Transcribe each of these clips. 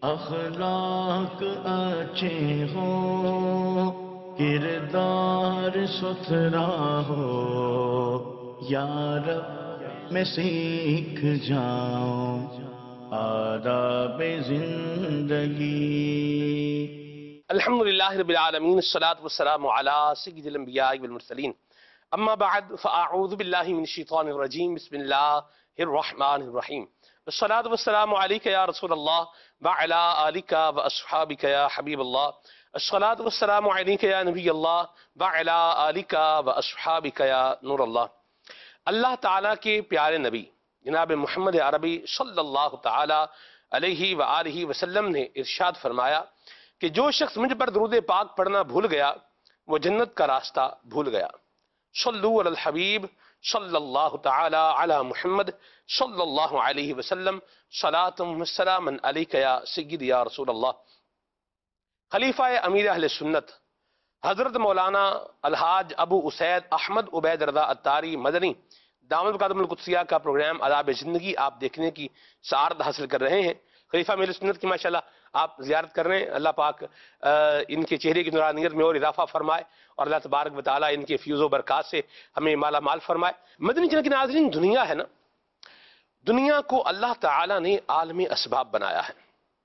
اخلاق اچھے ہوں، کردار ستھرا ہو، یا رب میں سیکھ جاؤں آداب زندگی۔ الحمدللہ رب العالمین، الصلاة والسلام علی سید الانبیاء والمرسلین، اما بعد فاعوذ باللہ من الشیطان الرجیم، بسم اللہ الرحمن الرحیم، الصلاة والسلام علیک یا رسول اللہ وعلی آلک واصحابک یا حبیب اللہ، الصلاة والسلام علیک یا نبی اللہ وعلی آلک واصحابک یا نور اللہ۔ اللہ تعالیٰ کے پیارے نبی جناب محمد عربی صلی اللہ تعالی علیہ وآلہ وسلم نے ارشاد فرمایا کہ جو شخص مجھ پر درود پاک پڑھنا بھول گیا وہ جنت کا راستہ بھول گیا۔ صلو علی الحبیب صلی اللہ تعالی علی محمد صلی اللہ علیہ وسلم، صلاۃ و سلام علیک یا سید یا رسول اللہ۔ خلیفہ امیر اہل سنت حضرت مولانا الحاج ابو اسید احمد عبید رضا اتاری مدنی دامت مقدم القدسیہ کا پروگرام آداب زندگی آپ دیکھنے کی سعادت حاصل کر رہے ہیں۔ خلیفہ امیر سنت کی ماشاءاللہ آپ زیارت کر رہے ہیں، اللہ پاک ان کے چہرے کی نورانیت میں اور اضافہ فرمائے، اور اللہ تبارک و تعالیٰ ان کے فیوز و برکات سے ہمیں مالا مال فرمائے۔ مدنی چینل کے ناظرین، دنیا ہے نا، دنیا کو اللہ تعالیٰ نے عالم اسباب بنایا ہے،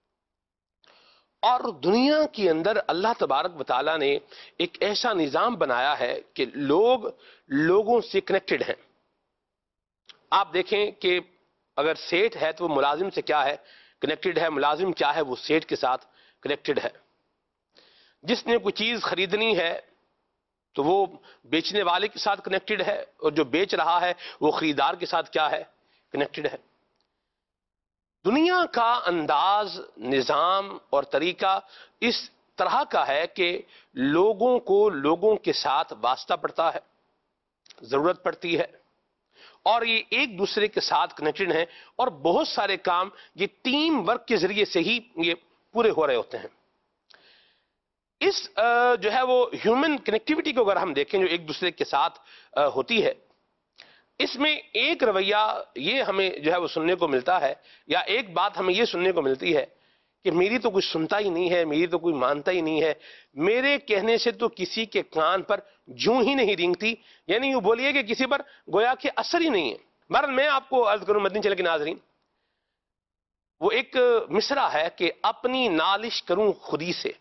اور دنیا کے اندر اللہ تبارک و تعالیٰ نے ایک ایسا نظام بنایا ہے کہ لوگ لوگوں سے کنیکٹڈ ہیں۔ آپ دیکھیں کہ اگر سیٹ ہے تو وہ ملازم سے کیا ہے؟ کنیکٹڈ ہے۔ ملازم کیا ہے؟ وہ سیٹ کے ساتھ کنیکٹڈ ہے۔ جس نے کوئی چیز خریدنی ہے تو وہ بیچنے والے کے ساتھ کنیکٹڈ ہے، اور جو بیچ رہا ہے وہ خریدار کے ساتھ کیا ہے؟ کنیکٹڈ ہے۔ دنیا کا انداز، نظام اور طریقہ اس طرح کا ہے کہ لوگوں کو لوگوں کے ساتھ واسطہ پڑتا ہے، ضرورت پڑتی ہے، اور یہ ایک دوسرے کے ساتھ کنیکٹڈ ہیں، اور بہت سارے کام یہ ٹیم ورک کے ذریعے سے ہی یہ پورے ہو رہے ہوتے ہیں۔ اس جو ہے وہ ہیومن کنیکٹیوٹی کو اگر ہم دیکھیں جو ایک دوسرے کے ساتھ ہوتی ہے، اس میں ایک رویہ یہ ہمیں جو ہے وہ سننے کو ملتا ہے، یا ایک بات ہمیں یہ سننے کو ملتی ہے کہ میری تو کوئی سنتا ہی نہیں ہے، میری تو کوئی مانتا ہی نہیں ہے، میرے کہنے سے تو کسی کے کان پر جوں ہی نہیں رینگتی، یعنی یوں بولیے کہ کسی پر گویا کہ اثر ہی نہیں ہے۔ بہرحال میں آپ کو عرض کروں مدنی چینل کے ناظرین، وہ ایک مصرع ہے کہ اپنی نالش کروں خودی سے۔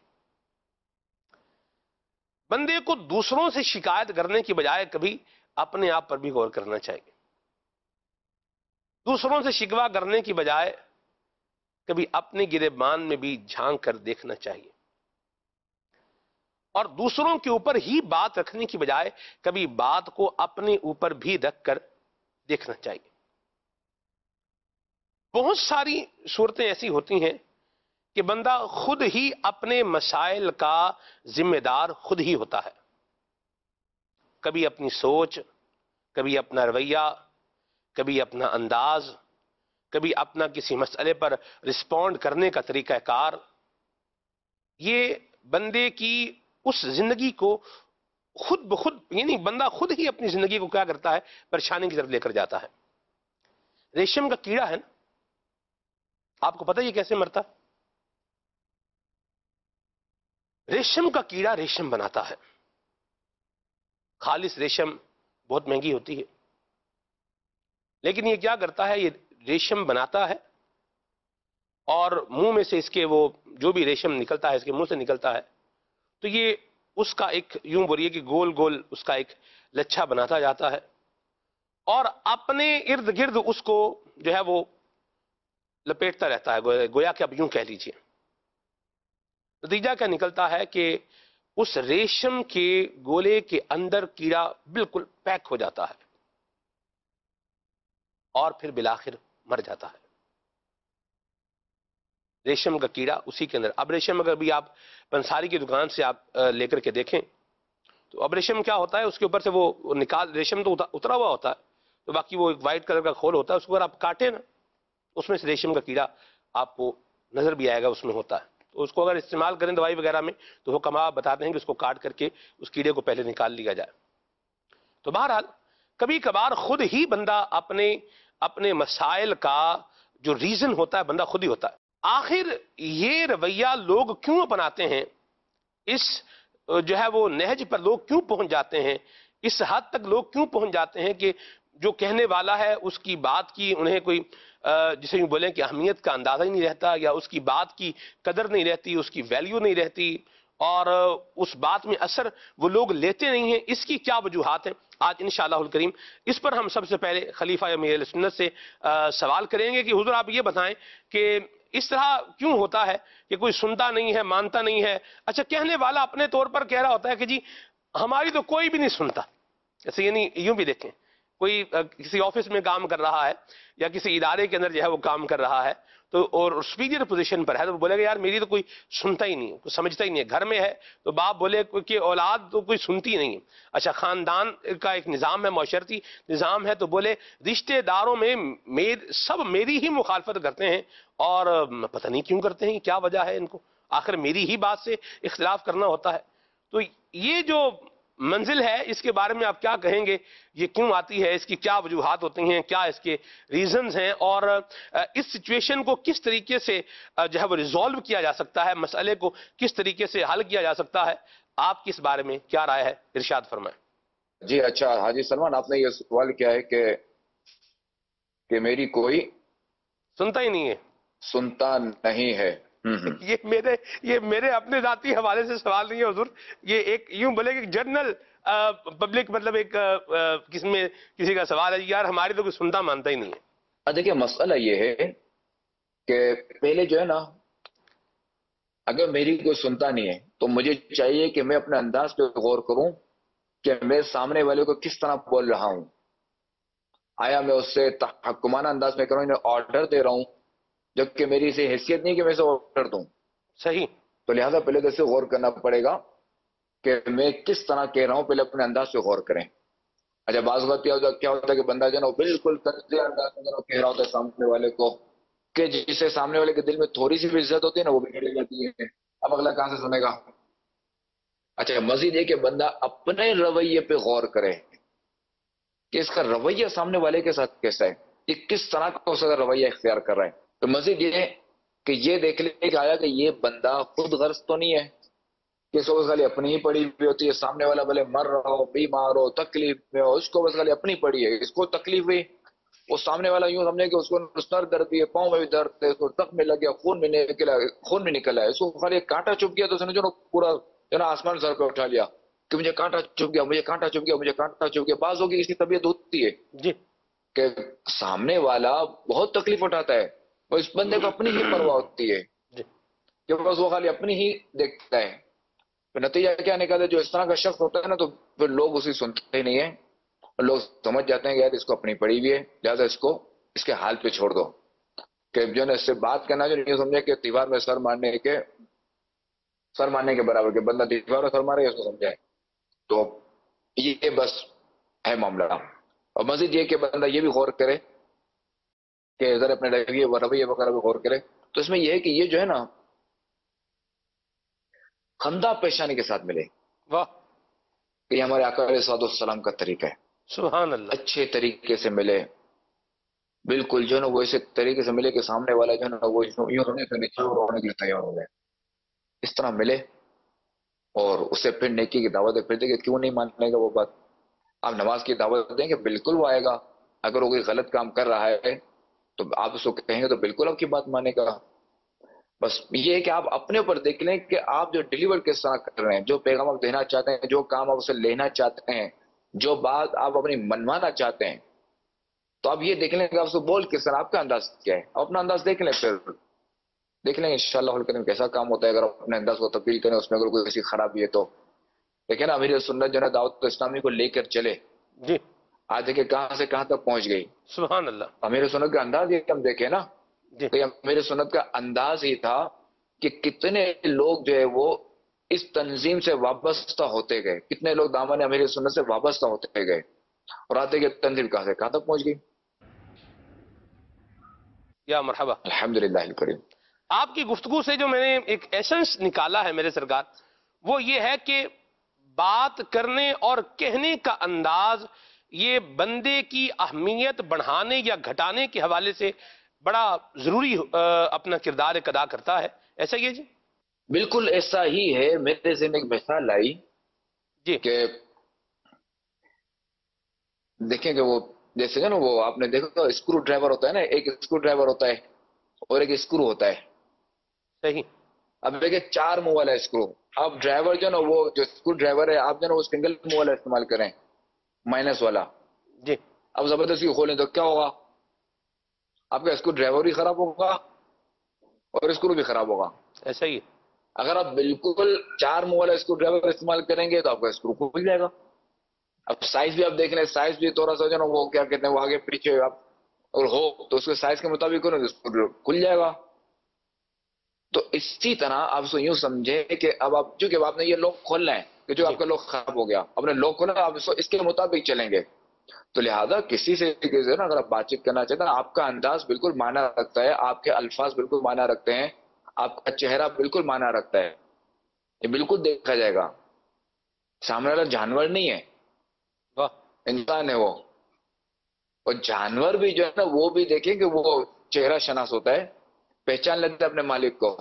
بندے کو دوسروں سے شکایت کرنے کی بجائے کبھی اپنے آپ پر بھی غور کرنا چاہیے۔ دوسروں سے شکوہ کرنے کی بجائے کبھی اپنے گریبان میں بھی جھانک کر دیکھنا چاہیے، اور دوسروں کے اوپر ہی بات رکھنے کی بجائے کبھی بات کو اپنے اوپر بھی رکھ کر دیکھنا چاہیے۔ بہت ساری صورتیں ایسی ہوتی ہیں کہ بندہ خود ہی اپنے مسائل کا ذمہ دار خود ہی ہوتا ہے۔ کبھی اپنی سوچ، کبھی اپنا رویہ، کبھی اپنا انداز، کبھی اپنا کسی مسئلے پر رسپونڈ کرنے کا طریقہ کار، یہ بندے کی اس زندگی کو خود بخود، یعنی بندہ خود ہی اپنی زندگی کو کیا کرتا ہے؟ پریشانی کی طرف لے کر جاتا ہے۔ ریشم کا کیڑا ہے نا، آپ کو پتہ یہ کیسے مرتا ہے؟ ریشم کا کیڑا ریشم بناتا ہے۔ خالص ریشم بہت مہنگی ہوتی ہے، لیکن یہ کیا کرتا ہے؟ یہ ریشم بناتا ہے، اور منہ میں سے اس کے وہ جو بھی ریشم نکلتا ہے اس کے منہ سے نکلتا ہے، تو یہ اس کا ایک یوں بولیے کہ گول گول اس کا ایک لچھا بناتا جاتا ہے، اور اپنے ارد گرد اس کو جو ہے وہ لپیٹتا رہتا ہے، گویا کہ اب یوں کہہ لیجئے۔ نتیجہ کیا نکلتا ہے کہ اس ریشم کے گولے کے اندر کیڑا بالکل پیک ہو جاتا ہے، اور پھر بالآخر مر جاتا ہے۔ ریشم کا کیڑا اسی کے اندر۔ اب ریشم اگر بھی آپ پنساری کی دکان سے آپ لے کر کے دیکھیں تو اب ریشم کیا ہوتا ہے؟ اس کے اوپر سے وہ نکال، ریشم تو اترا ہوا ہوتا ہے، تو باقی وہ ایک وائٹ کلر کا کھول ہوتا ہے، اس کو اگر آپ کاٹیں نا، اس میں سے ریشم کا کیڑا آپ کو نظر بھی آئے گا، اس میں ہوتا ہے۔ تو اس کو اگر استعمال کریں دوائی وغیرہ میں تو وہ حکماء بتاتے ہیں کہ اس کو کاٹ کر کے اس کیڑے کو پہلے نکال لیا جائے۔ تو بہرحال کبھی کبھار خود ہی بندہ اپنے مسائل کا جو ریزن ہوتا ہے بندہ خود ہی ہوتا ہے۔ آخر یہ رویہ لوگ کیوں اپناتے ہیں؟ اس جو ہے وہ نہج پر لوگ کیوں پہنچ جاتے ہیں؟ اس حد تک لوگ کیوں پہنچ جاتے ہیں کہ جو کہنے والا ہے اس کی بات کی انہیں کوئی جسے یوں بولیں کہ اہمیت کا اندازہ ہی نہیں رہتا، یا اس کی بات کی قدر نہیں رہتی، اس کی ویلیو نہیں رہتی، اور اس بات میں اثر وہ لوگ لیتے نہیں ہیں؟ اس کی کیا وجوہات ہیں؟ آج انشاءاللہ الکریم اس پر ہم سب سے پہلے خلیفہ امیر اہل سنت سے سوال کریں گے کہ حضور آپ یہ بتائیں کہ اس طرح کیوں ہوتا ہے کہ کوئی سنتا نہیں ہے، مانتا نہیں ہے؟ اچھا، کہنے والا اپنے طور پر کہہ رہا ہوتا ہے کہ جی ہماری تو کوئی بھی نہیں سنتا، جیسے یعنی یوں بھی دیکھیں، کوئی کسی آفس میں کام کر رہا ہے یا کسی ادارے کے اندر جو ہے وہ کام کر رہا ہے تو اور سپیریئر پوزیشن پر ہے تو وہ بولے گا یار میری تو کوئی سنتا ہی نہیں ہے، کوئی سمجھتا ہی نہیں ہے۔ گھر میں ہے تو باپ بولے کہ اولاد تو کوئی سنتی نہیں ہے۔ اچھا، خاندان کا ایک نظام ہے، معاشرتی نظام ہے، تو بولے رشتہ داروں میں سب میری ہی مخالفت کرتے ہیں، اور پتہ نہیں کیوں کرتے ہیں، کیا وجہ ہے ان کو، آخر میری ہی بات سے اختلاف کرنا ہوتا ہے۔ تو یہ جو منزل ہے اس کے بارے میں آپ کیا کہیں گے؟ یہ کیوں آتی ہے؟ اس کی کیا وجوہات ہوتی ہیں؟ کیا اس کے ریزنز ہیں؟ اور اس سچویشن کو کس طریقے سے جو ہے وہ ریزالو کیا جا سکتا ہے؟ مسئلے کو کس طریقے سے حل کیا جا سکتا ہے؟ آپ کی اس بارے میں کیا رائے ہے؟ ارشاد فرمائیں۔ جی اچھا حاجی سلمان، آپ نے یہ سوال کیا ہے کہ میری کوئی سنتا ہی نہیں ہے، سنتا نہیں ہے۔ یہ میرے اپنے ذاتی حوالے سے سوال نہیں ہے حضور، یہ ایک یوں بولے کہ جنرل پبلک، مطلب ایک کسی کا سوال ہے، یار ہماری تو کوئی سنتا مانتا ہی نہیں ہے۔ دیکھیں مسئلہ یہ ہے کہ پہلے جو ہے نا، اگر میری کوئی سنتا نہیں ہے تو مجھے چاہیے کہ میں اپنے انداز پہ غور کروں کہ میں سامنے والے کو کس طرح بول رہا ہوں۔ آیا میں اس سے تحکمانہ انداز میں کروں، انہیں آرڈر دے رہا ہوں، جبکہ میری اسے حیثیت نہیں کہ میں اسے آرڈر دوں۔ صحیح۔ تو لہذا پہلے تو اسے غور کرنا پڑے گا کہ میں کس طرح کہہ رہا ہوں، پہلے اپنے انداز پہ غور کریں۔ اچھا، بعض وقت کیا ہوتا ہے کہ بندہ جو ہے بالکل طنزیہ انداز میں کہہ رہا ہوتا ہے سامنے والے کو، کہ جسے سامنے والے کے دل میں تھوڑی سی بھی عزت ہوتی ہے نا، وہ بھی گڑ جاتی ہے۔ اب اگلا کہاں سے سنے گا؟ اچھا، مزید یہ کہ بندہ اپنے رویے پہ غور کرے کہ اس کا رویہ سامنے والے کے ساتھ کیسا ہے، یہ کس طرح کا اس کا رویہ اختیار کر رہا ہے۔ تو مزید یہ کہ یہ دیکھ لے کہ آیا کہ یہ بندہ خود غرض تو نہیں ہے کہ اس کو بس خالی اپنی ہی پڑی ہوئی ہوتی ہے، سامنے والا بھلے مر رہا ہو، بیمار ہو، تکلیف میں ہو، اس کو بس خالی اپنی پڑی ہے، اس کو تکلیف ہوئی، وہ سامنے والا یوں سمجھے کہ اس کو سر درد بھی ہے، پاؤں میں بھی درد ہے، اس کو زخم میں لگ گیا، خون بھی نکلا ہے، اس کو خالی کانٹا چپ گیا تو اس نے جو پورا جو نا آسمان سر پہ اٹھا لیا کہ مجھے کانٹا چپ گیا، مجھے کانٹا چپ گیا، مجھے کانٹا چپ گیا۔ بعض ہوگی اس کی طبیعت ہوتی ہے جی، کہ سامنے والا بہت تکلیف اٹھاتا ہے، اور اس بندے کو اپنی ہی پرواہ ہوتی ہے جی، کہ بس وہ خالی اپنی ہی دیکھتا ہے۔ پھر نتیجہ کیا نکلتا ہے؟ جو اس طرح کا شخص ہوتا ہے نا، تو پھر لوگ اسے سنتے ہی نہیں ہیں، اور لوگ سمجھ جاتے ہیں کہ یار اس کو اپنی پڑی ہوئی ہے، لہٰذا اس کو اس کے حال پہ چھوڑ دو۔ کہ جو ہے اس سے بات کرنا جو نہیں سمجھے کہ دیوار میں سر مارنے کے برابر، کہ بندہ دیوار میں سر مارے اس کو سمجھائے، تو یہ بس ہے معاملہ۔ اور مزید یہ کہ بندہ یہ بھی غور کرے کہ ذرا اپنے رویے وغیرہ بھی غور کرے، تو اس میں یہ ہے کہ یہ جو ہے نا خندہ پیشانی کے ساتھ ملے، واہ، کہ یہ ہمارے آقا علیہ السلام کا طریقہ ہے، سبحان اللہ۔ اچھے طریقے سے ملے، بالکل جو ہے نا وہ ایسے طریقے سے ملے کہ سامنے والا جو ہے نا وہ یوں رونے کے لیے تیار ہو جائے، اس طرح ملے، اور اسے پھر نیکی کی دعوت دے۔ پھر دیکھیں کیوں نہیں مانے گا وہ بات؟ آپ نماز کی دعوت دیں گے، بالکل وہ آئے گا۔ اگر وہ کوئی غلط کام کر رہا ہے تو آپ اس کو کہیں گے تو بالکل آپ کی بات مانے گا۔ بس یہ ہے کہ آپ اپنے اوپر دیکھ لیں کہ آپ جو ڈیلیور کس طرح کر رہے ہیں، جو پیغام آپ دینا چاہتے ہیں، جو کام آپ اسے لینا چاہتے ہیں، جو بات آپ اپنی منوانا چاہتے ہیں، تو آپ یہ دیکھ لیں کہ آپ سے بول کس طرح، آپ کا انداز کیا ہے، آپ اپنا انداز دیکھ لیں، پھر دیکھ لیں انشاءاللہ الکریم کیسا کام ہوتا ہے۔ اگر آپ اپنے انداز کو تبدیل کریں، اس میں اگر کوئی ایسی خرابی ہے تو دیکھیں نا، امیر سنت جو ہے دعوت اسلامی کو لے کر چلے، جی، آج دیکھیں کہاں سے کہاں تک پہنچ گئی۔ سبحان اللہ۔ امیر سنت کا انداز یہ ہم دیکھیں نا، جی، تو امیر سنت کا انداز ہی تھا کہ کتنے لوگ جو ہے وہ اس تنظیم سے وابستہ ہوتے گئے، کتنے لوگ دامن امیر سنت سے وابستہ ہوتے گئے، اور آتے کہ تنظیم کہاں سے کہاں تک پہنچ گئی۔ یا مرحبا۔ الحمدللہ الکریم۔ آپ کی گفتگو سے جو میں نے ایک ایسنس نکالا ہے میرے سرکار، وہ یہ ہے کہ بات کرنے اور کہنے کا انداز یہ بندے کی اہمیت بڑھانے یا گھٹانے کے حوالے سے بڑا ضروری اپنا کردار ایک ادا کرتا ہے، ایسا ہی ہے جی؟ بالکل ایسا ہی ہے. میرے ذہن میں ایک مثال آئی جی کہ دیکھیں کہ وہ جیسے نا وہ آپ نے دیکھا اسکرو ڈرائیور ہوتا ہے نا، ایک اسکرو ڈرائیور ہوتا ہے اور ایک اسکرو ہوتا ہے. صحیح. اب دیکھیں 4 منہ والا اسکرو. اب ڈرائیور جو نا وہ جو اسکرو ڈرائیور ہے آپ جو نا وہ سنگل منہ والا استعمال کریں، مائنس والا. جی اب زبردستی کھولیں تو کیا ہوگا؟ آپ کا اسکرو ڈرائیور بھی خراب ہوگا اور اسکرو بھی خراب ہوگا. ایسا ہی ہے. اگر آپ بالکل 4 منہ والا اسکرو ڈرائیور استعمال کریں گے تو آپ کا اسکرو کھل جائے گا. اب سائز بھی آپ دیکھ لیں، سائز بھی تھوڑا سا جو نا وہ کیا کہتے ہیں وہ آگے پیچھے آپ اور ہو تو اس کے سائز کے مطابق کرو تو کھل جائے گا. تو اسی طرح آپ اس کو یوں سمجھیں کہ اب آپ چونکہ آپ نے یہ لوک کھولنا ہے کہ جو جی آپ کا لوک خراب ہو گیا، آپ نے لوک کھولا آپ اس کے مطابق چلیں گے. تو لہذا کسی سے نا اگر آپ بات چیت کرنا چاہتے ہیں آپ کا انداز بالکل معنی رکھتا ہے، آپ کے الفاظ بالکل معنی رکھتے ہیں، آپ کا چہرہ بالکل معنی رکھتا ہے. یہ بالکل دیکھا جائے گا. سامنے والا جانور نہیں ہے، واہ. انسان ہے وہ. اور جانور بھی جو ہے نا وہ بھی دیکھیں کہ وہ چہرہ شناس ہوتا ہے، پہچان لیتا ہے اپنے مالک کو،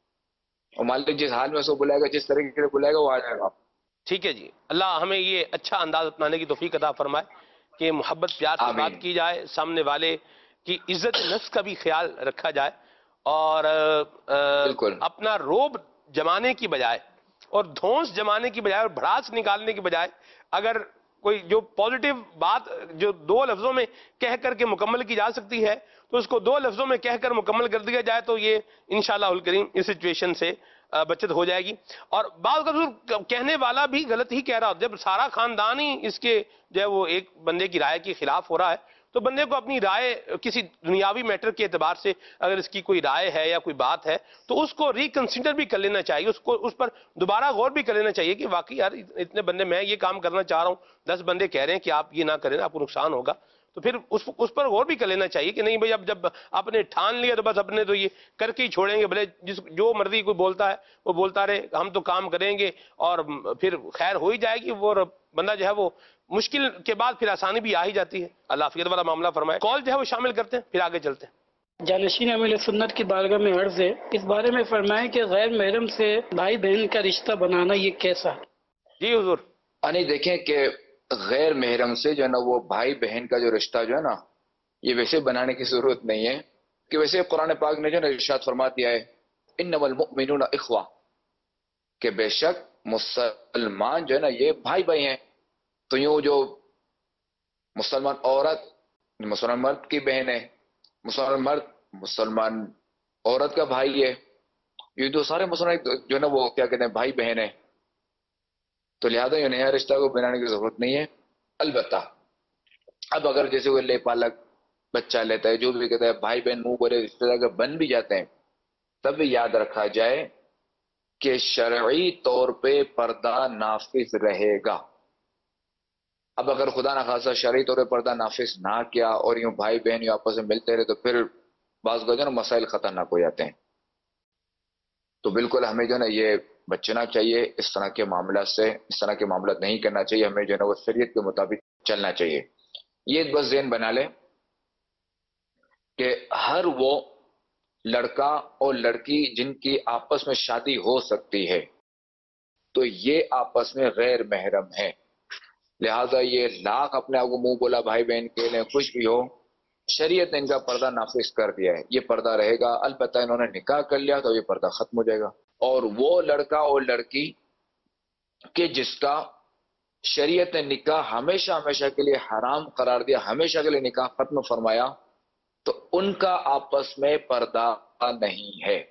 اور مالک جس حال میں اس کو بلائے گا، جس طریقے سے بلائے گا وہ آ جائے گا. ٹھیک ہے جی، اللہ ہمیں یہ اچھا انداز اپنانے کی توفیق عطا فرمائے کہ محبت پیار سے آمین. بات کی جائے، سامنے والے کی عزت نفس کا بھی خیال رکھا جائے، اور بالکل اپنا روب جمانے کی بجائے اور دھونس جمانے کی بجائے اور بھڑاس نکالنے کی بجائے اگر کوئی جو پازیٹیو بات جو 2 لفظوں میں کہہ کر کے مکمل کی جا سکتی ہے تو اس کو 2 لفظوں میں کہہ کر مکمل کر دیا جائے تو یہ انشاءاللہ الکریم اس سچویشن سے بچت ہو جائے گی. اور بعض کا کہنے والا بھی غلط ہی کہہ رہا، جب سارا خاندان ہی اس کے جو ہے وہ ایک بندے کی رائے کے خلاف ہو رہا ہے تو بندے کو اپنی رائے کسی دنیاوی میٹر کے اعتبار سے اگر اس کی کوئی رائے ہے یا کوئی بات ہے تو اس کو ریکنسیڈر بھی کر لینا چاہیے، اس پر دوبارہ غور بھی کر لینا چاہیے کہ واقعی یار اتنے بندے میں یہ کام کرنا چاہ رہا ہوں، 10 بندے کہہ رہے ہیں کہ آپ یہ نہ کریں آپ کو نقصان ہوگا، تو پھر اس پر غور بھی کر لینا چاہیے کہ نہیں بھئی اب جب آپ نے ٹھان لیا تو بس اپنے تو یہ کر کے ہی چھوڑیں گے، بھلے جو مرضی کوئی بولتا ہے وہ بولتا رہے، ہم تو کام کریں گے اور پھر خیر ہو ہی جائے گی. وہ بندہ جو ہے وہ مشکل کے بعد پھر آسانی بھی آ ہی جاتی ہے. اللہ عافیت والا معاملہ فرمائے. کال جو ہے وہ شامل کرتے ہیں پھر آگے چلتے ہیں. جانشین امیل سنت کی بارگاہ میں عرض ہے، اس بارے میں فرمائیں کہ غیر محرم سے بھائی بہن کا رشتہ بنانا یہ کیسا ہے؟ جی حضور. یعنی دیکھیں کہ غیر محرم سے جو ہے نا وہ بھائی بہن کا جو رشتہ جو ہے نا یہ ویسے بنانے کی ضرورت نہیں ہے کہ ویسے قرآن پاک نے جو ہے نا ارشاد فرما دیا ہے انما المؤمنون اخوہ، کہ بے شک مسلمان جو ہے نا یہ بھائی بھائی ہیں. تو یوں جو مسلمان عورت مسلمان مرد کی بہن ہے، مسلمان مرد مسلمان عورت کا بھائی ہے، یہ تو سارے مسلمان جو ہے نا وہ کیا کہتے ہیں بھائی بہن ہے. تو لہذا یہ نیا رشتہ کو بنانے کی ضرورت نہیں ہے. البتہ اب اگر جیسے وہ لے پالک بچہ لیتا ہے، جو بھی کہتا ہے بھائی بہن منہ بولے رشتے دار بن بھی جاتے ہیں، تب بھی یاد رکھا جائے کہ شرعی طور پہ پردہ نافذ رہے گا. اب اگر خدا نخواستہ شرعی طور پہ پردہ نافذ نہ کیا اور یوں بھائی بہن یوں آپس میں ملتے رہے تو پھر بعض جو ہے نا مسائل خطرناک ہو جاتے ہیں. تو بالکل ہمیں جو ہے نا یہ بچنا چاہیے اس طرح کے معاملات سے، اس طرح کے معاملات نہیں کرنا چاہیے. ہمیں جو ہے نا وہ شریعت کے مطابق چلنا چاہیے. یہ بس ذہن بنا لیں کہ ہر وہ لڑکا اور لڑکی جن کی آپس میں شادی ہو سکتی ہے تو یہ آپس میں غیر محرم ہے. لہذا یہ لاکھ اپنے آپ کو منہ بولا بھائی بہن کے لیں کچھ بھی ہو، شریعت نے ان کا پردہ نافذ کر دیا ہے. یہ پردہ رہے گا. البتہ انہوں نے نکاح کر لیا تو یہ پردہ ختم ہو جائے گا. اور وہ لڑکا اور لڑکی کہ جس کا شریعت نے نکاح ہمیشہ ہمیشہ کے لیے حرام قرار دیا، ہمیشہ کے لیے نکاح ختم فرمایا، تو ان کا آپس میں پردہ نہیں ہے.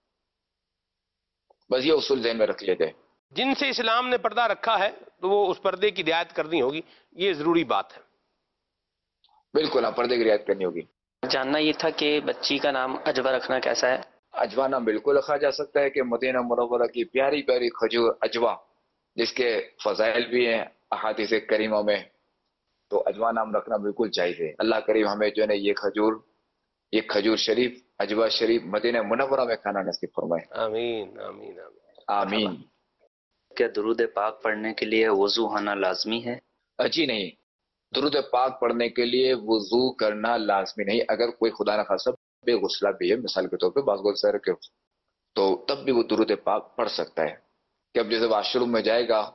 بس یہ اصول ذہن میں رکھ لیتے. جن سے اسلام نے پردہ رکھا ہے تو وہ اس پردے کی رعایت کرنی ہوگی، یہ ضروری بات ہے. بالکل آپ پردے کی رعایت کرنی ہوگی. جاننا یہ تھا کہ بچی کا نام اجوا رکھنا کیسا ہے؟ اجوا نام بالکل رکھا جا سکتا ہے کہ مدینہ منورہ کی پیاری پیاری کھجور اجوا، جس کے فضائل بھی ہیں احادیث کریمہ میں، تو اجوا نام رکھنا بالکل جائز ہے. اللہ کریم ہمیں جو ہے نا یہ کھجور شریف اجوا شریف مدینہ منورہ میں کھانا نصیب فرمائے. آمین آمین آمین. آمین. کیا درود پاک پڑھنے کے لیے وضو ہونا لازمی ہے؟ جی نہیں، درود پاک پڑھنے کے لیے وضو کرنا لازمی نہیں. اگر کوئی خدا نخواستہ بے غسلہ بھی ہے مثال کے طور پہ بعض کو سر کے، تو تب بھی وہ درود پاک پڑھ سکتا ہے. کہ اب جیسے واش روم میں جائے گا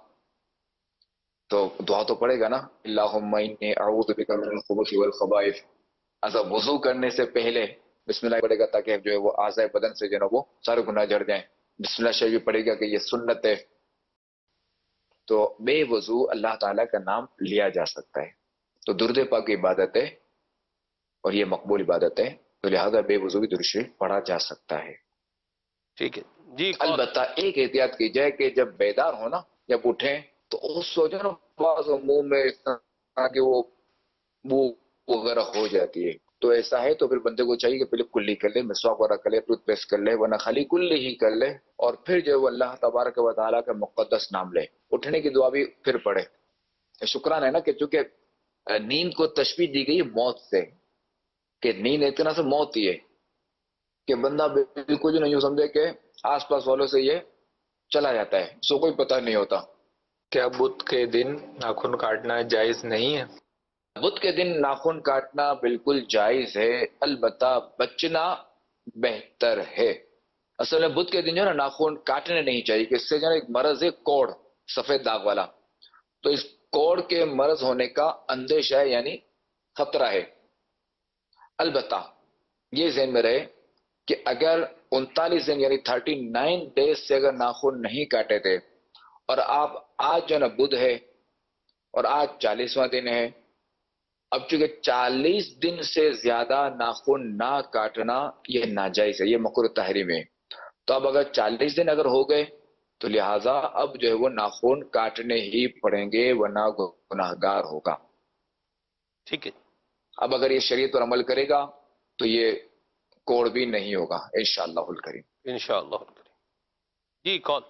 تو دعا تو پڑے گا نا، اللہم انی اعوذ بک من الخبث والخبائث. ایسا وضو کرنے سے پہلے بسم اللہ پڑے گا تاکہ جو ہے وہ اعضاء بدن سے جو ہے وہ سارے گناہ جھڑ جائیں. بسم اللہ شریف پڑے گا کہ یہ سنت ہے. تو بے وضو اللہ تعالیٰ کا نام لیا جا سکتا ہے. تو درود پاک کی عبادت ہے اور یہ مقبول عبادت ہے، تو لہذا بے وضو بھی درود شریف پڑھا جا سکتا ہے. ٹھیک ہے جی. البتہ ایک احتیاط کی جائے کہ جب بیدار ہو نا، جب اٹھیں تو اس سوچو نا بعض منہ میں اس طرح کہ وہ بو وغیرہ ہو جاتی ہے، تو ایسا ہے تو پھر بندے کو چاہیے کہ پہلے کلی کر لے، مسواک وغیرہ کر لے، ٹوتھ پیسٹ کر لے، ورنہ خالی کلی ہی کر لے، اور پھر جو وہ اللہ تبارک و تعالیٰ کا مقدس نام لے. اٹھنے کی دعا بھی پھر پڑھے. شکران ہے نا کہ چونکہ نیند کو تشبیہ دی گئی موت سے، کہ نیند ایک طرح سے موت ہی ہے، کہ بندہ بالکل جو نہیں یوں سمجھے کہ آس پاس والوں سے یہ چلا جاتا ہے، اس کو کوئی پتہ نہیں ہوتا. کیا بدھ کے دن ناخن کاٹنا جائز نہیں ہے؟ بدھ کے دن ناخن کاٹنا بالکل جائز ہے، البتہ بچنا بہتر ہے. اصل میں بدھ کے دن جو ہے نا ناخن کاٹنے نہیں چاہیے، کہ اس سے جو ہے ایک مرض ہے کوڑ، سفید داغ والا، تو اس کوڑ کے مرض ہونے کا اندیشہ ہے، یعنی خطرہ ہے. البتہ یہ ذہن میں رہے کہ اگر 39 دن یعنی 39 ڈیز سے اگر ناخن نہیں کاٹے تھے، اور آپ آج جو ہے نا بدھ ہے اور آج 40واں دن ہے، اب چونکہ 40 دن سے زیادہ ناخن نہ کاٹنا یہ ناجائز ہے، یہ مکروہ تحریم ہے. تو اب اگر 40 دن اگر ہو گئے تو لہٰذا اب جو ہے وہ ناخن کاٹنے ہی پڑیں گے، ورنہ گناہ گار ہوگا. ٹھیک ہے. اب اگر یہ شریعت پر عمل کرے گا تو یہ کوڑ بھی نہیں ہوگا انشاءاللہ الکریم. انشاءاللہ. جی کون؟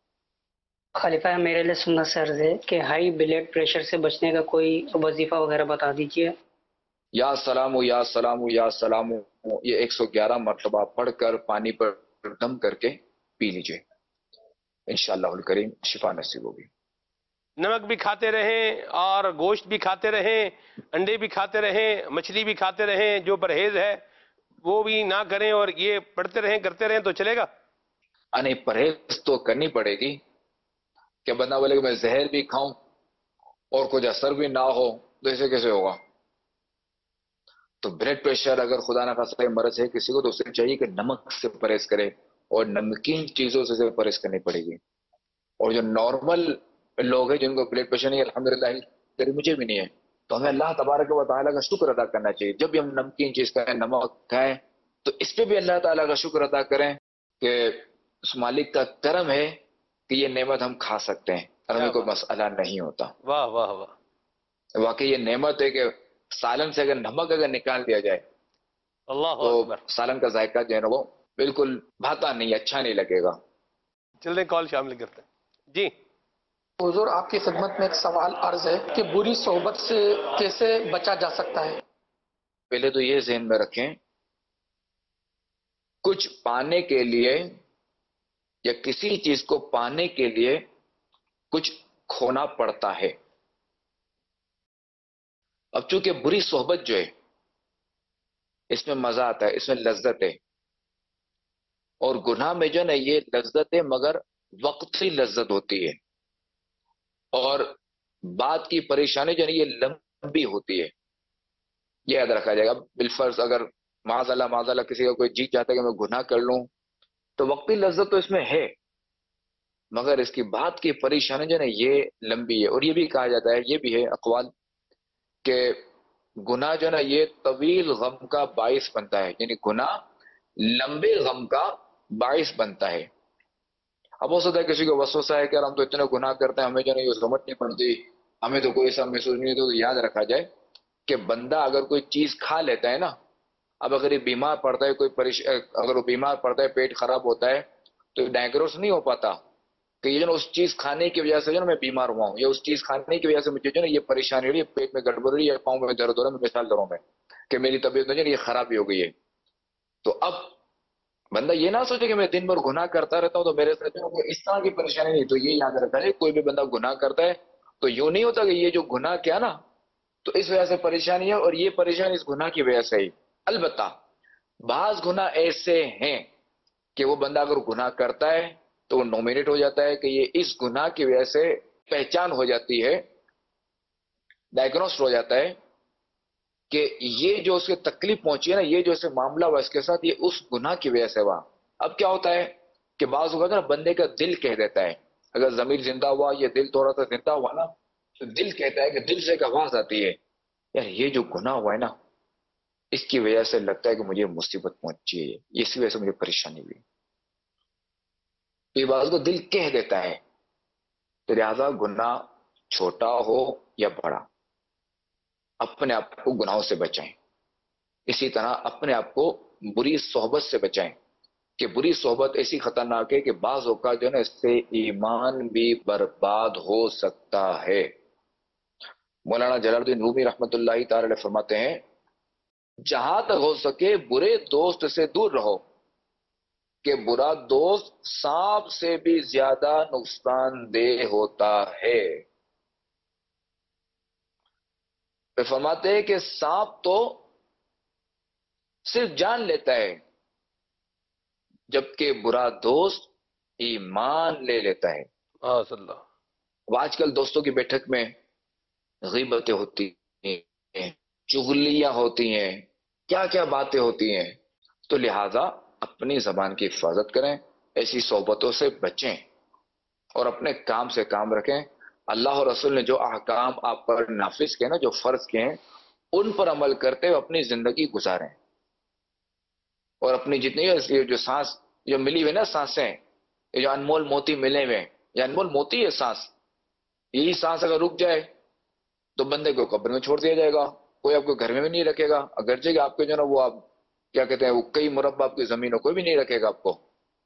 خلیفہ میرے لیے سننا سے عرض ہے کہ ہائی بلڈ پریشر سے بچنے کا کوئی وظیفہ وغیرہ بتا دیجیے. یا سلام یا سلام یا سلام، یہ 111 مرتبہ پڑھ کر پانی پر دم کر کے پی لیجئے، انشاءاللہ الکریم شفا نصیب ہوگی. نمک بھی کھاتے رہیں اور گوشت بھی کھاتے رہیں، انڈے بھی کھاتے رہیں، مچھلی بھی کھاتے رہیں، جو پرہیز ہے وہ بھی نہ کریں اور یہ پڑھتے رہیں کرتے رہیں تو چلے گا؟ نہیں، پرہیز تو کرنی پڑے گی. کہ بندہ بولے کہ میں زہر بھی کھاؤں اور کچھ اثر بھی نہ ہو، تو ایسے کیسے ہوگا؟ تو بلڈ پریشر اگر خدا نہ خاصہ مرض ہے کسی کو، تو اسے چاہیے کہ نمک سے پرہیز کرے اور نمکین چیزوں سے پرہیز کرنی پڑے گی. اور جو نارمل لوگ ہیں جن کو بلڈ پریشر نہیں، الحمدللہ مجھے بھی نہیں ہے، تو ہمیں اللہ تبارک و تعالیٰ کا شکر ادا کرنا چاہیے. جب بھی ہم نمکین چیز کھائیں، نمک کھائیں، تو اس پہ بھی اللہ تعالیٰ کا شکر ادا کریں کہ اس مالک کا کرم ہے کہ یہ نعمت ہم کھا سکتے ہیں اور ہمیں کوئی مسئلہ نہیں ہوتا. واہ واہ واہ. واقعی یہ نعمت ہے کہ سالن سے اگر نمک اگر نکال دیا جائے اللہ تو اکبر. سالن کا ذائقہ جو ہے نا وہ بالکل بھاتا نہیں، اچھا نہیں لگے گا. چلیں کال شامل کرتے ہیں. جی حضور آپ کی خدمت میں ایک سوال عرض ہے کہ بری صحبت سے کیسے بچا جا سکتا ہے؟ پہلے تو یہ ذہن میں رکھیں، کچھ پانے کے لیے یا کسی چیز کو پانے کے لیے کچھ کھونا پڑتا ہے. اب چونکہ بری صحبت جو ہے اس میں مزہ آتا ہے، اس میں لذت ہے، اور گناہ میں جو ہے نا یہ لذت ہے مگر وقتی لذت ہوتی ہے، اور بات کی پریشانی جو ہے یہ لمبی ہوتی ہے. یہ یاد رکھا جائے گا. بالفرض اگر معاذ اللہ کسی کا کوئی جی چاہتا ہے کہ میں گناہ کر لوں، تو وقتی لذت تو اس میں ہے مگر اس کی بات کی پریشانی جو ہے نا یہ لمبی ہے. اور یہ بھی کہا جاتا ہے، یہ بھی ہے اقوال کہ گناہ جو ہے نا یہ طویل غم کا باعث بنتا ہے، یعنی گناہ لمبے غم کا باعث بنتا ہے. اب ہو سکتا ہے کسی کو وسوسہ ہے کہ ہم تو اتنے گناہ کرتے ہیں، ہمیں جو ہے یہ سمجھ نہیں پڑتی، ہمیں تو کوئی ایسا محسوس نہیں. تو یاد رکھا جائے کہ بندہ اگر کوئی چیز کھا لیتا ہے نا، اب اگر یہ بیمار پڑتا ہے، اگر وہ بیمار پڑتا ہے، پیٹ خراب ہوتا ہے، تو ڈائگنوز نہیں ہو پاتا کہ یہ جو اس چیز کھانے کی وجہ سے جو نا میں بیمار ہوا ہوں، یا اس چیز کھانے کی وجہ سے مجھے جو نا یہ پریشانی ہو رہی ہے، پیٹ میں گڑبڑ ہو رہی ہے، پاؤں میں درد ہو رہا ہے، میں مثال دروں میں کہ میری طبیعت میں جو ہے یہ خرابی ہو گئی ہے. تو اب بندہ یہ نہ سوچے کہ میں دن بھر گناہ کرتا رہتا ہوں تو میرے ساتھ اس طرح کی پریشانی نہیں. تو یہ یاد رکھا ہے کوئی بھی بندہ گناہ کرتا ہے تو یوں نہیں ہوتا کہ یہ جو گناہ کیا نا تو اس وجہ سے پریشانی ہے اور یہ پریشانی اس گناہ کی وجہ سے ہی. البتہ بعض گناہ ایسے ہیں کہ وہ بندہ اگر گناہ کرتا ہے تو وہ نومینیٹ ہو جاتا ہے کہ یہ اس گناہ کی وجہ سے پہچان ہو جاتی ہے، ڈائگنوسٹ ہو جاتا ہے کہ یہ جو اسے تکلیف پہنچی ہے نا، یہ جو اسے معاملہ ہوا اس کے ساتھ، یہ اس گناہ کی وجہ سے ہوا۔ اب کیا ہوتا ہے کہ بعض اوقات نا بندے کا دل کہہ دیتا ہے، اگر ضمیر زندہ ہوا، یہ دل تھوڑا سا زندہ ہوا نا، تو دل کہتا ہے کہ دل سے ایک آواز آتی ہے، یار یہ جو گناہ ہوا ہے نا، اس کی وجہ سے لگتا ہے کہ مجھے مصیبت پہنچی ہے، اس وجہ سے مجھے پریشانی ہوئی۔ تو یہ بات کو دل کہہ دیتا ہے، تو لہٰذا گناہ چھوٹا ہو یا بڑا، اپنے آپ کو گناہوں سے بچائیں۔ اسی طرح اپنے آپ کو بری صحبت سے بچائیں کہ بری صحبت ایسی خطرناک ہے کہ بعض اوقات جو ہے نا اس سے ایمان بھی برباد ہو سکتا ہے۔ مولانا جلال الدین رومی رحمۃ اللہ تعالی علیہ فرماتے ہیں، جہاں تک ہو سکے برے دوست سے دور رہو کہ برا دوست سانپ سے بھی زیادہ نقصان دہ ہوتا ہے۔ پھر فرماتے ہیں کہ سانپ تو صرف جان لیتا ہے جبکہ برا دوست ایمان لے لیتا ہے۔ ماشاء اللہ۔ اب آج کل دوستوں کی بیٹھک میں غیبتیں ہوتی ہیں، چغلیاں ہوتی ہیں، کیا کیا باتیں ہوتی ہیں، تو لہذا اپنی زبان کی حفاظت کریں، ایسی صحبتوں سے بچیں اور اپنے کام سے کام رکھیں۔ اللہ اور رسول نے جو احکام آپ پر نافذ کیے نا، جو فرض کیے ہیں، ان پر عمل کرتے ہوئے اپنی زندگی گزاریں، اور اپنی جتنی یہ جو سانس جو ملی ہوئی نا سانسیں، یہ جو انمول موتی ملے ہوئے، یہ انمول موتی ہے سانس، یہی سانس اگر رک جائے تو بندے کو قبر میں چھوڑ دیا جائے گا، کوئی آپ کو گھر میں بھی نہیں رکھے گا، اگرچہ کہ آپ کے جو نا وہ آپ کیا کہتے ہیں وہ کئی مربع آپ کی زمینوں کوئی بھی نہیں رکھے گا، آپ کو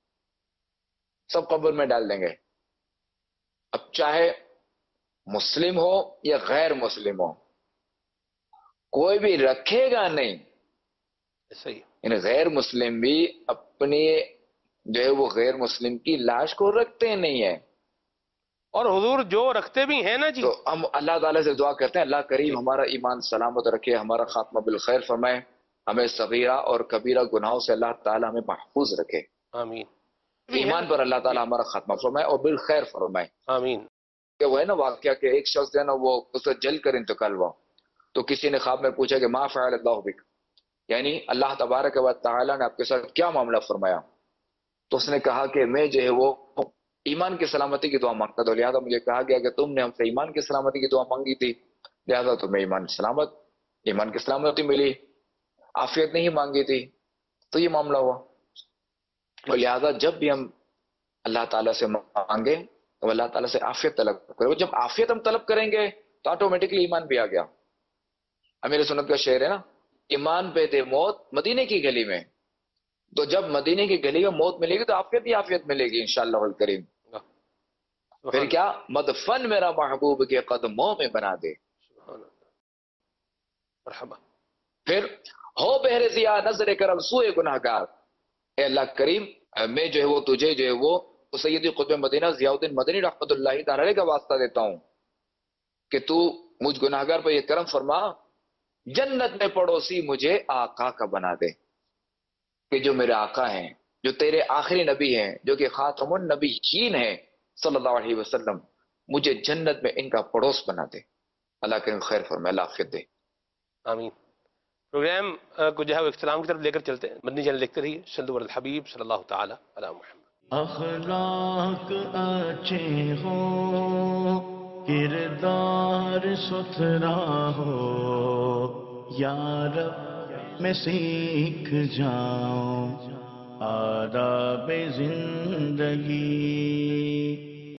سب قبر میں ڈال دیں گے۔ اب چاہے مسلم ہو یا غیر مسلم ہو، کوئی بھی رکھے گا نہیں، صحیح۔ یعنی غیر مسلم بھی اپنی جو ہے وہ غیر مسلم کی لاش کو رکھتے نہیں ہیں۔ اور حضور جو رکھتے بھی ہیں نا جی، تو ہم اللہ تعالیٰ سے دعا کرتے ہیں، اللہ کریم جی، ہمارا ایمان سلامت رکھے، ہمارا خاتمہ بالخیر فرمائے، ہمیں صغیرہ اور کبیرہ گناہوں سے اللہ تعالیٰ ہمیں محفوظ رکھے، آمین۔ ایمان پر اللہ تعالیٰ ہمارا خاتمہ فرمائے اور بالخیر فرمائے۔ آمین۔ کہ وہ ہے نا واقعہ کہ ایک شخص جو ہے نا وہ اس سے جل کر انتقال ہوا، تو کسی نے خواب میں پوچھا کہ ما فعل اللہ بک، یعنی اللہ تبارک و تعالیٰ نے آپ کے ساتھ کیا معاملہ فرمایا؟ تو اس نے کہا کہ میں جو ہے وہ ایمان کی سلامتی کی دعا مانگتا تھا، لہذا مجھے کہا گیا کہ تم نے ہم سے ایمان کی سلامتی کی دعا مانگی تھی، لہذا تمہیں ایمان کی سلامتی ملی، عافیت نہیں مانگی تھی، تو یہ معاملہ ہوا۔ اور لہذا جب بھی ہم اللہ تعالیٰ سے مانگیں تو اللہ تعالیٰ سے عافیت طلب کریں، اور جب عافیت ہم طلب کریں گے تو آٹومیٹکلی ایمان بھی آ گیا۔ امیر سنت کا شعر ہے نا، ایمان پہ دے موت مدینے کی گلی میں، تو جب مدینے کی گلی میں موت ملے گی تو عافیت ہی عافیت ملے گی انشاءاللہ الکریم۔ پھر کیا، مدفن میرا محبوب کے قدموں میں بنا دے، مرحبا۔ پھر ہو بہر ضیا نظر کرم سوئے گناہ گار، اے اللہ کریم میں جو ہے وہ تجھے جو ہے وہ سیدی قطب مدینہ ضیاء الدین مدنی رحمۃ اللہ تعالی علیہ کا واسطہ دیتا ہوں کہ تو مجھ گناہ گار پر یہ کرم فرما، جنت میں پڑوسی مجھے آقا کا بنا دے، کہ جو میرے آقا ہیں، جو تیرے آخری نبی ہیں، جو کہ خاتم النبیین ہیں صلی اللہ علیہ وسلم، مجھے جنت میں ان کا پڑوس بنا دے۔ اللہ کریم خیر فرمائے، اللہ عافیت دے۔ آمین۔ پروگرام کو جو ہے وہ اختتام کی طرف لے کر چلتے ہیں۔ مدنی چینل دیکھتے رہیے، صلو علی الحبیب صلی اللہ تعالی علی محمد۔ اخلاق اچھے ہو، کردار ستھرا ہو، یا رب میں سیکھ جاؤں آداب زندگی